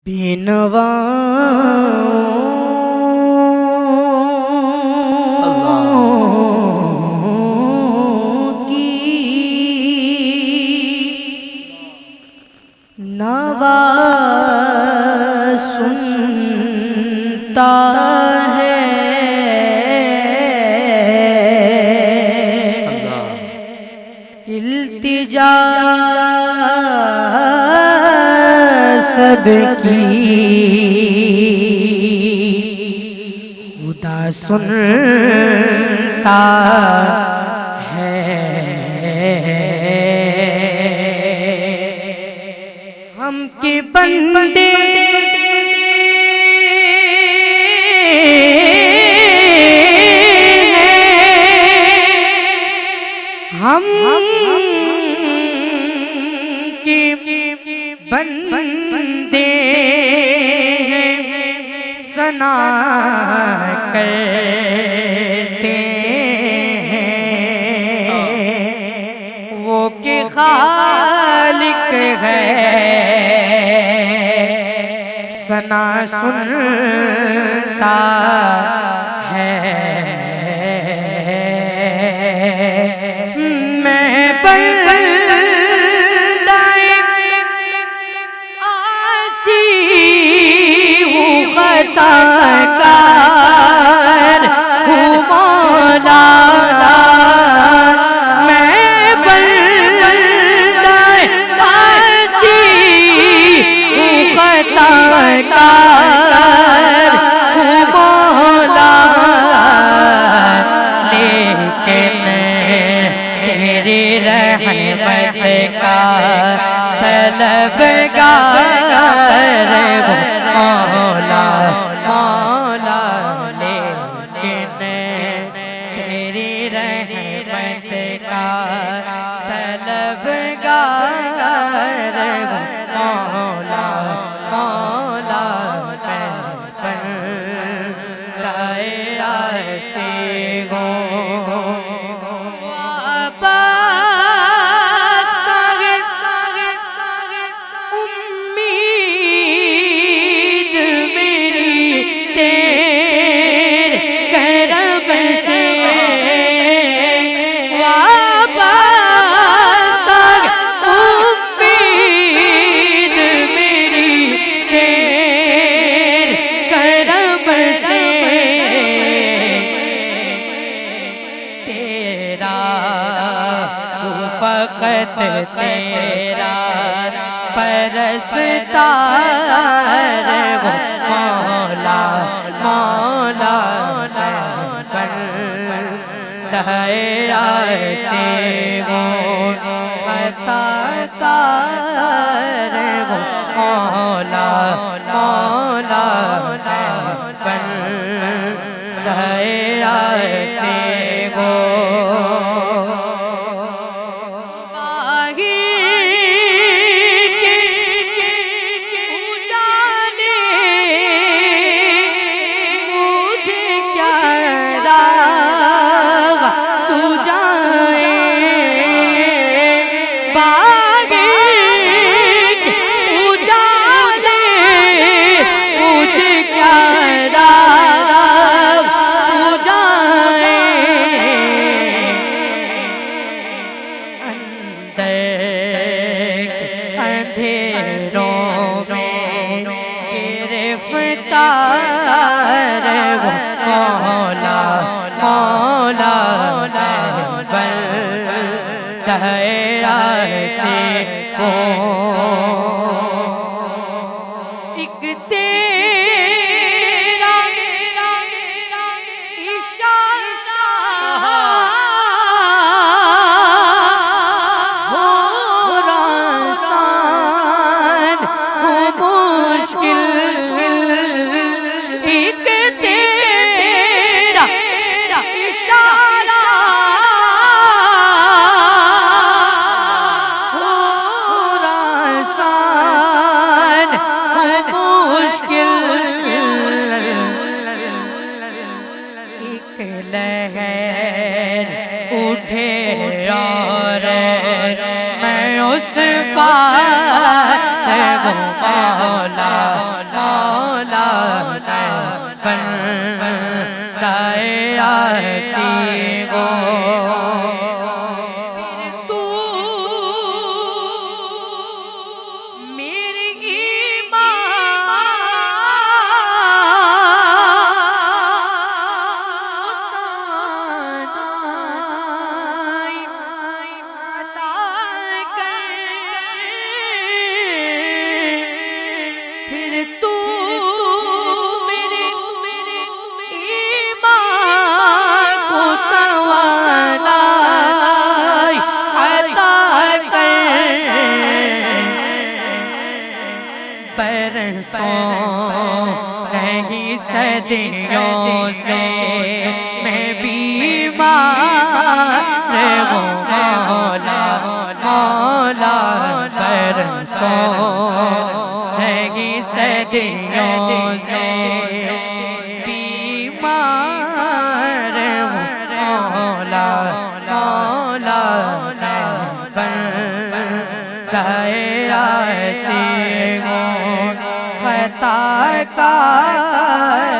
بینواؤں کی نوا سنتا ہے التجا سب کی خدا سنتا ہے ہم کے بندے ہم کے بندے ثنا کرتے ہیں وہ کہ خالق ہے ثنا سنتا ہے میں بندہ آسی ہوں خطا کار ہوں مولا میں بندہ آسی ہوں خطا کار ہوں مولا لیکن تیری رحمت کا طلبگار ہوں مولا مولا لیکن تیری رحمت کا طلبگار ہوں مولا مولا میں بندہ عاشق ہوں فقط تیرا پرستار ہوں مولا مولا میں بندہ عاشق ہوں خطا کار ہوں مولا مولا میں بندہ عاشق ہوں اندھیروں میں گرفتار ہوں مولا مولا میں بندہ عاشق ہوں ایک تیرا اشارہ مشکل پھر تو میرے ایمان کو توانائی عطا کر برسوں نہیں صدیوں سے میں بیمار ہوں مولا مولا برسوں نہیں صدیوں سے بیمار ہوں مولا مولا بندہ عاصی ہوں خطا کار